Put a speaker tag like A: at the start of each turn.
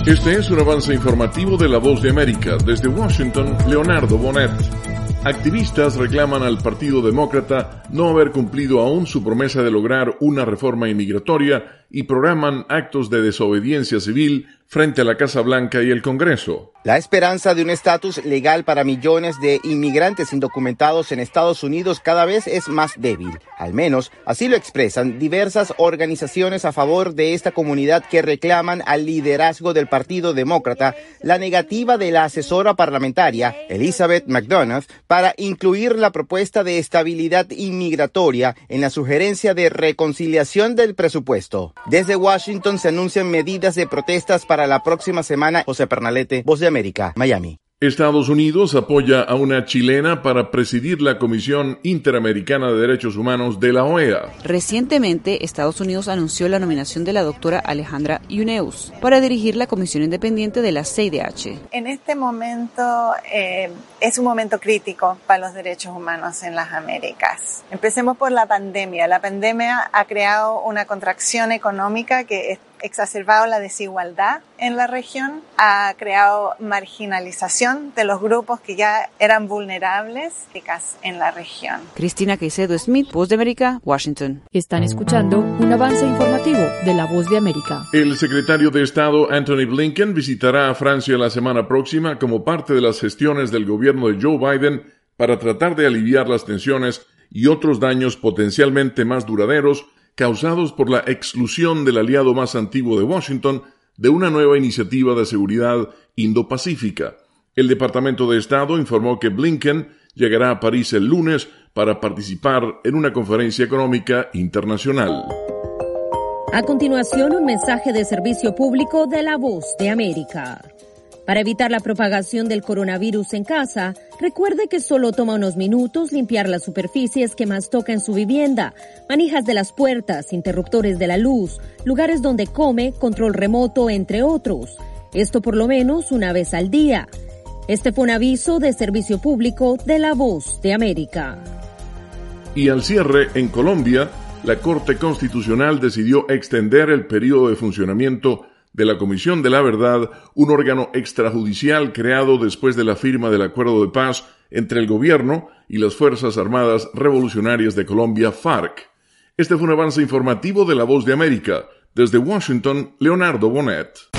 A: Este es un avance informativo de La Voz de América. Desde Washington, Leonardo Bonet. Activistas reclaman al Partido Demócrata no haber cumplido aún su promesa de lograr una reforma inmigratoria y programan actos de desobediencia civil frente a la Casa Blanca y el Congreso.
B: La esperanza de un estatus legal para millones de inmigrantes indocumentados en Estados Unidos cada vez es más débil. Al menos así lo expresan diversas organizaciones a favor de esta comunidad que reclaman al liderazgo del Partido Demócrata la negativa de la asesora parlamentaria Elizabeth McDonough para incluir la propuesta de estabilidad inmigratoria en la sugerencia de reconciliación del presupuesto. Desde Washington se anuncian medidas de protestas para la próxima semana. José Pernalete, Voz de América, Miami.
A: Estados Unidos apoya a una chilena para presidir la Comisión Interamericana de Derechos Humanos de la OEA.
C: Recientemente, Estados Unidos anunció la nominación de la doctora Alejandra Yuneus para dirigir la Comisión Independiente de la CIDH.
D: En este momento es un momento crítico para los derechos humanos en las Américas. Empecemos por la pandemia. La pandemia ha creado una contracción económica que ha exacerbado la desigualdad en la región, ha creado marginalización de los grupos que ya eran vulnerables en la región.
C: Cristina Caicedo Smith, Voz de América, Washington.
E: Están escuchando un avance informativo de La Voz de América.
A: El secretario de Estado Antony Blinken visitará a Francia la semana próxima como parte de las gestiones del gobierno de Joe Biden para tratar de aliviar las tensiones y otros daños potencialmente más duraderos causados por la exclusión del aliado más antiguo de Washington de una nueva iniciativa de seguridad Indo-Pacífica. El Departamento de Estado informó que Blinken llegará a París el lunes para participar en una conferencia económica internacional.
E: A continuación, un mensaje de servicio público de La Voz de América. Para evitar la propagación del coronavirus en casa, recuerde que solo toma unos minutos limpiar las superficies que más toca en su vivienda, manijas de las puertas, interruptores de la luz, lugares donde come, control remoto, entre otros. Esto por lo menos una vez al día. Este fue un aviso de servicio público de La Voz de América.
A: Y al cierre, en Colombia, la Corte Constitucional decidió extender el periodo de funcionamiento de la Comisión de la Verdad, un órgano extrajudicial creado después de la firma del acuerdo de paz entre el gobierno y las Fuerzas Armadas Revolucionarias de Colombia, FARC. Este fue un avance informativo de La Voz de América. Desde Washington, Leonardo Bonet.